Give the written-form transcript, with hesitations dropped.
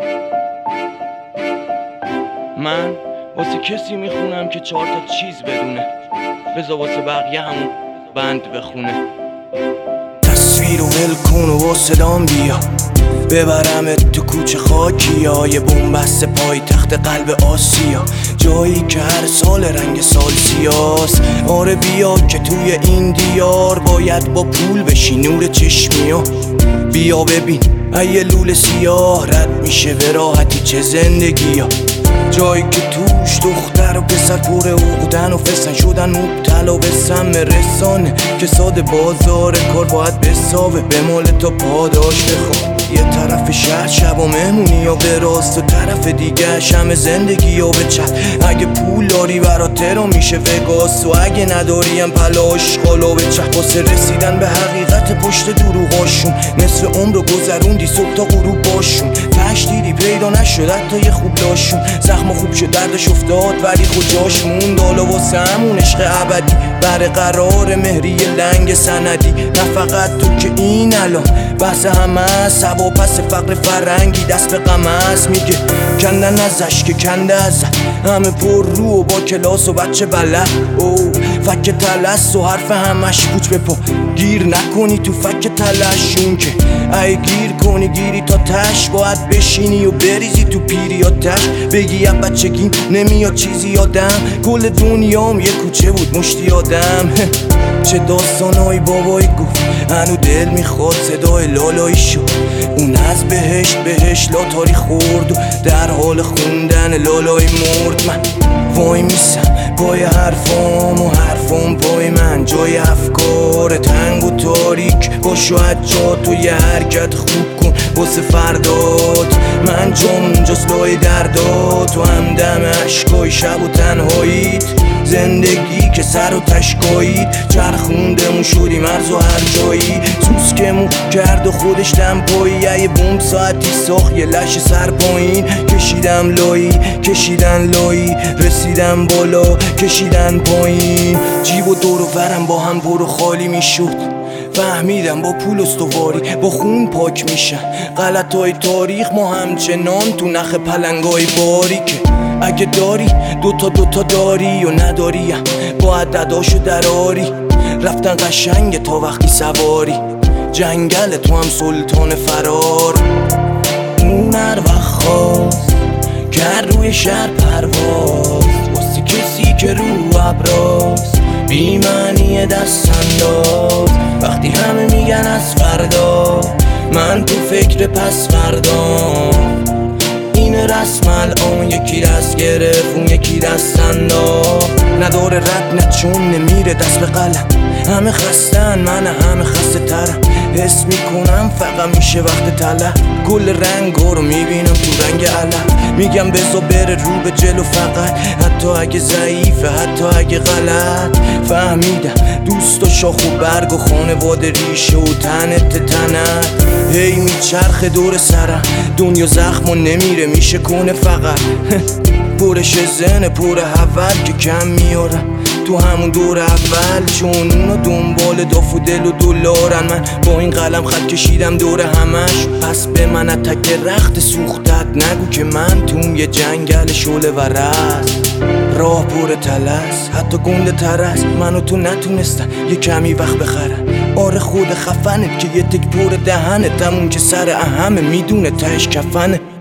من واسه کسی میخونم که 4 تا چیز بدونه، بذار واسه بقیه همون بند بخونه. تصویر و ول کن و با صدام بیا، ببرمت تو کوچه خاکی های بنبست پای تخت قلب آسیا، جایی که هر سال رنگ سال سیاست. آره بیا که توی این دیار باید با پول بشی نور چشمی ها. بیا ببین ایه لول سیاه رد میشه به راحتی چه زندگی ها، جایی که توش دختر و پسر پر عقدن و فسن شدن مبتلا به سم رسانه، که ساده بازار کار باید بساوه به مال تا پاداش بخواه. یه طرف شهر شب و مهمونی یا به راست و طرف دیگه همه زندگی یا به چت. اگه پول داری برات ترا میشه وگاس و اگه نداری هم پلاش قالا به چت. واسه رسیدن به حقیقت پشت دروغاشون نصف عمر رو گذروندی صبح تا غروب باشون، تش دیدی پیدا نشد حتی یه خوب داشون. زخم خوب شد دردش افتاد ولی خود جاش موند، حالا واسه همون عشق ابدی برقرار مهری لنگ سندی. نه فقط تو که این الان بحث همه سبا پس فقر فرنگی دست به غم است، میگه کندن ازش که کنده از همه پر رو و با کلاس و بچه بلد او فک تلس و حرف همش پوچ به پا. گیر نکنی تو فک تلشون که ای گیر کنی گیری تا تش، باید بشینی و بریزی تو پیری یا تش. بگی اب بچگیم نمیاد چیزی یادم، کل دنیام یه کوچه بود مشتی آدم. چه داستانای بابایی گفت هنو دل میخواد صدای لالایی شد، اون از بهشت لاتاری خورد و در حال خوندن لالایی مرد. من وای میسم پای حرفام و حرفام پای من، جای افکار تنگ و تاریک باشو جا تو یه حرکت خوب کن واسه فردات. من جام اونجاست لای دردات و همدم عشقای شب و تنهاییت، زندگی که سر و تشکایید چرخوندمون شدی مرز و هر جایی. سوسکمون کرد و خودش دمپایی، یه بوم ساعتی ساخت یه لش سر پایین. کشیدن لایی رسیدم بالا کشیدن پایین. جیب و دور و برم با هم برو خالی میشد، فهمیدم با پول استواری با خون پاک میشن غلطای تاریخ. ما همچنان تو نخ پلنگای باریکه، اگه داری دوتا داری و نداری با عدداشو دراری. رفتن قشنگه تا وقتی سواری جنگل تو هم سلطان فرار. اون هر وقت خواست کرد روی شهر پرواز، واسه کسی که رو ابراز بی معنی دست انداز. وقتی همه میگن از فردا من تو فکر پس فردا، این رسم الان یکی دست گرفت اون یکی دست انداخت. نداره رد نه چون نمیره دست به قلم، همه خستن من همه خسته ترم. حس میکنم فقط میشه وقت طلب، کل رنگا رو میبینم تو رنگ علم. میگم بذار بره رو به جلو فقط، حتی اگه ضعیفه حتی اگه غلط. فهمیدم دوست و شاخ و برگ و خانواده ریشه و تنت. هی میچرخه دور سرم دنیا زخم و نمیره میشه کنه فقط. پرش زنه پر اول که کم میارم تو همون دور اول، چون اونا دنبال داف و دل و دلارن. من با این قلم خط کشیدم دور همش، پس به من اتک رخت سوختت نگو که من توم یه جنگل شعله و رز. راه پر تلس حتی گنده تر است، من و تو نتونستن یه کمی وقت بخرن. آره خود خفنت که یه تک پر دهنت، همون که سر اهمه میدونه تهش کفنه.